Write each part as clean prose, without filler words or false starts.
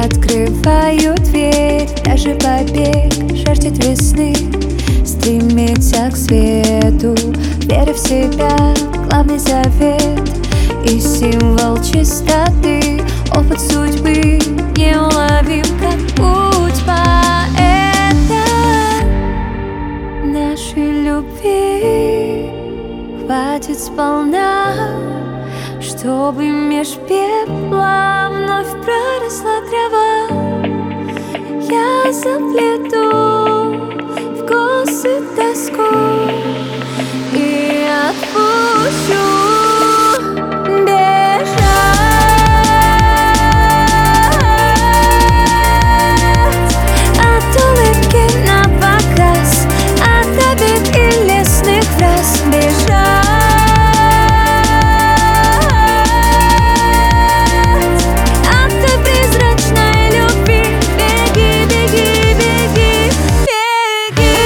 открываю дверь. Даже побег жаждет весны, стремится к свету, веря в себя, главный завет и символ чистоты. Опыт судьбы неуловим, как путь поэта. Нашей любви хватит сполна, чтобы меж пепла вновь проросла трава. Я заплету в косы тоску и отпущу бежать от улыбки на показ, от обид и лестных фраз. Бежать от призрачной любви. Беги, беги, беги, беги.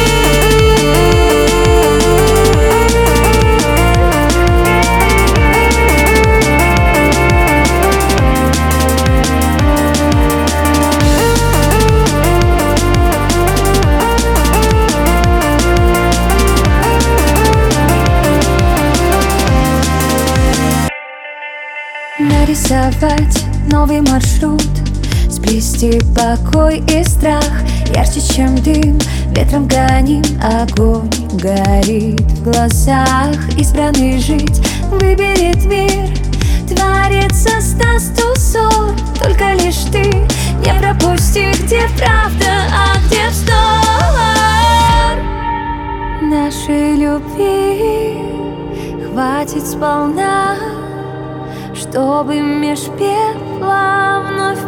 Нарисовать новый маршрут, сплести покой и страх. Ярче, чем дым, ветром гоним, огонь горит в глазах. Избранный жить выберет мир, творец создаст узор. Только лишь ты не пропусти, где правда, а где вздор. Нашей любви хватит сполна, чтобы меж пепла вновь